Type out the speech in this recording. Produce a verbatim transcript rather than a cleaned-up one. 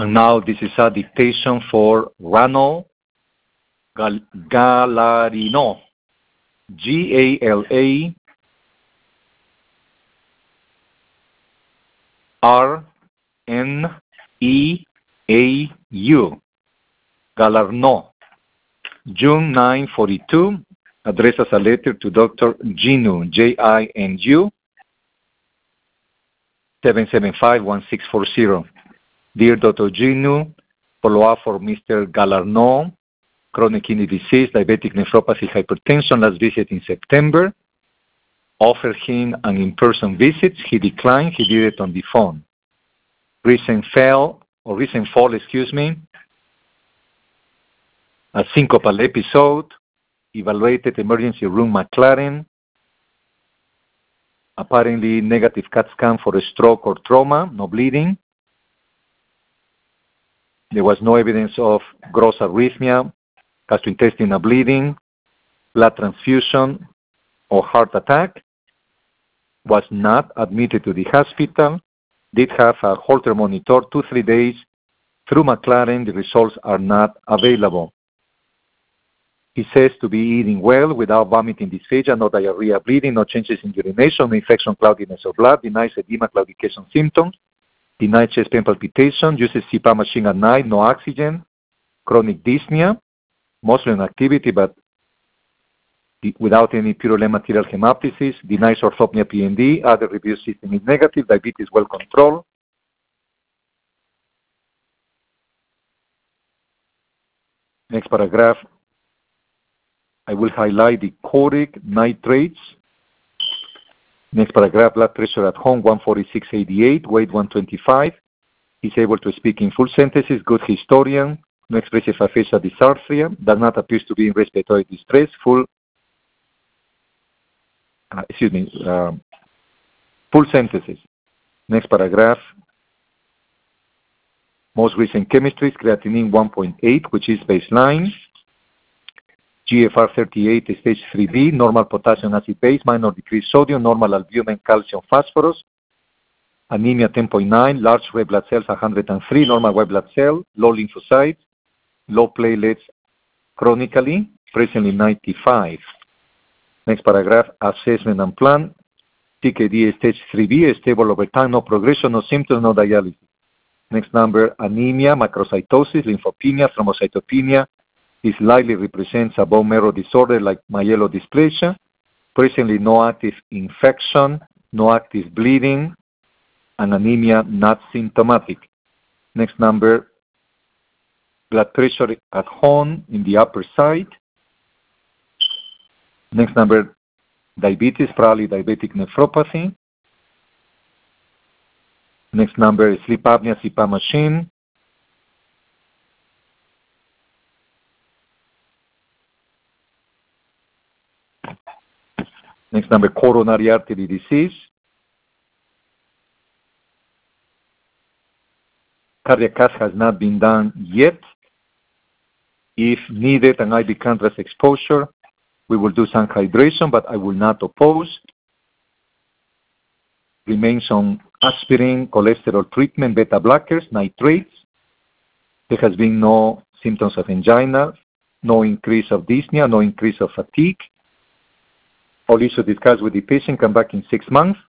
And now this is a dictation for Rano Gal- Galarino. G A L A R N E A U. Galarno. June ninth, forty-two. Addresses a letter to Doctor Jinu, J I N U, seven seven five, one six four zero. Dear Doctor Jinu, follow-up for Mister Galarno, chronic kidney disease, diabetic nephropathy, hypertension, last visit in September. Offered him an in-person visit. He declined. He did it on the phone. Recent fall, or recent fall, excuse me, a syncopal episode, evaluated emergency room McLaren, apparently negative CAT scan for a stroke or trauma, no bleeding. There was no evidence of gross arrhythmia, gastrointestinal bleeding, blood transfusion, or heart attack. Was not admitted to the hospital. Did have a Holter monitor two, three days through McLaren. The results are not available. He says to be eating well without vomiting, dysphagia, no diarrhea, bleeding, no changes in urination, no infection, cloudiness of blood, denies edema, claudication symptoms, denies chest pain palpitation, uses C PAP machine at night, no oxygen, chronic dyspnea, mostly on activity, but without any purulent material hemoptysis, denies orthopnea P N D, other review system is negative, diabetes well controlled. Next paragraph. I will highlight the choric nitrates. Next paragraph, blood pressure at home, one forty-six eighty-eight, weight one twenty-five. He's able to speak in full sentences, good historian, no expressive aphasia dysarthria, does not appear to be in respiratory distress, full, uh, excuse me, uh, full sentences. Next paragraph, most recent chemistry, creatinine one point eight, which is baseline. G F R thirty-eight, stage three B, normal potassium acid base, minor decreased sodium, normal albumin, calcium, phosphorus, anemia ten point nine, large red blood cells one hundred three, normal white blood cell, low lymphocytes, low platelets chronically, presently ninety-five. Next paragraph, assessment and plan. T K D stage three B, stable over time, no progression, no symptoms, no dialysis. Next number, anemia, macrocytosis, lymphopenia, thrombocytopenia. This likely represents a bone marrow disorder like myelodysplasia. Presently no active infection, no active bleeding, and anemia not symptomatic. Next number, blood pressure at home in the upper side. Next number, diabetes, probably diabetic nephropathy. Next number, sleep apnea, C PAP machine. Next number, coronary artery disease. Cardiac cath has not been done yet. If needed and I V contrast exposure, we will do some hydration, but I will not oppose. Remains on aspirin, cholesterol treatment, beta blockers, nitrates. There has been no symptoms of angina, no increase of dyspnea, no increase of fatigue. All issues discussed with the patient, come back in six months.